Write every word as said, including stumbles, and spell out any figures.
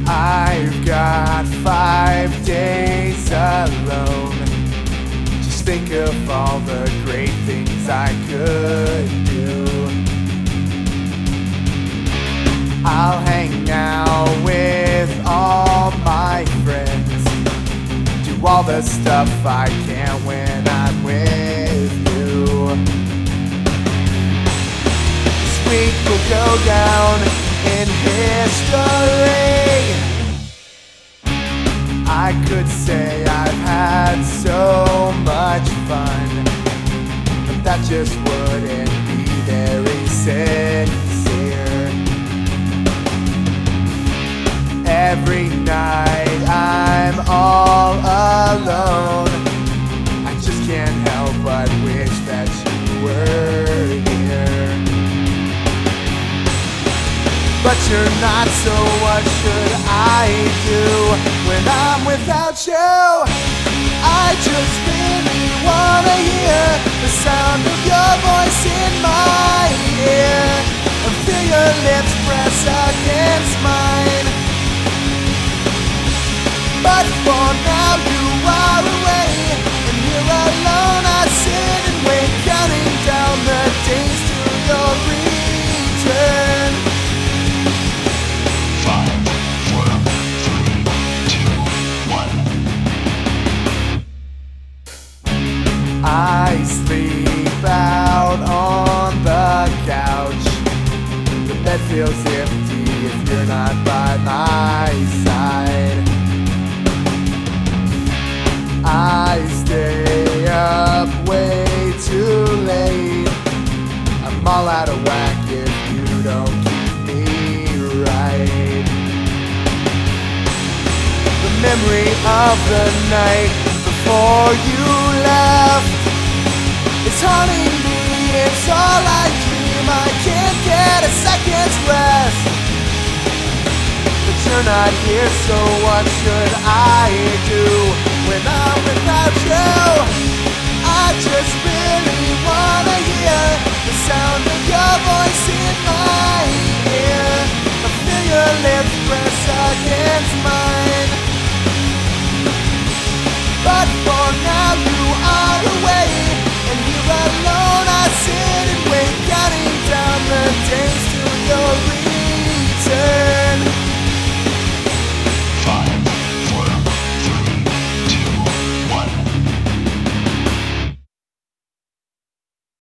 I've got five days alone. Just think of all the great things I could do. I'll hang out with all my friends, do all the stuff I can when I'm with you. This week will go down in history. I could say I've had so much fun, but that just wouldn't be very sincere. Every night I'm all alone. I just can't help but wish that you were here. But you're not, so what should I do when I'm without you? I just really wanna hear the sound of your voice in my ear, and feel your lips press against mine. But for now you are away, and here alone I sit and wait, counting down the days till your return. Five, four, three, two, one. I sleep out on the couch. The bed feels empty if you're not by my side. I stay up way too late. I'm all out of whack if you don't keep me right. The memory of the night before you left, it's haunting me, it's all I dream. I can't get a second's rest, but you're not here, so what should I do when I'm without you?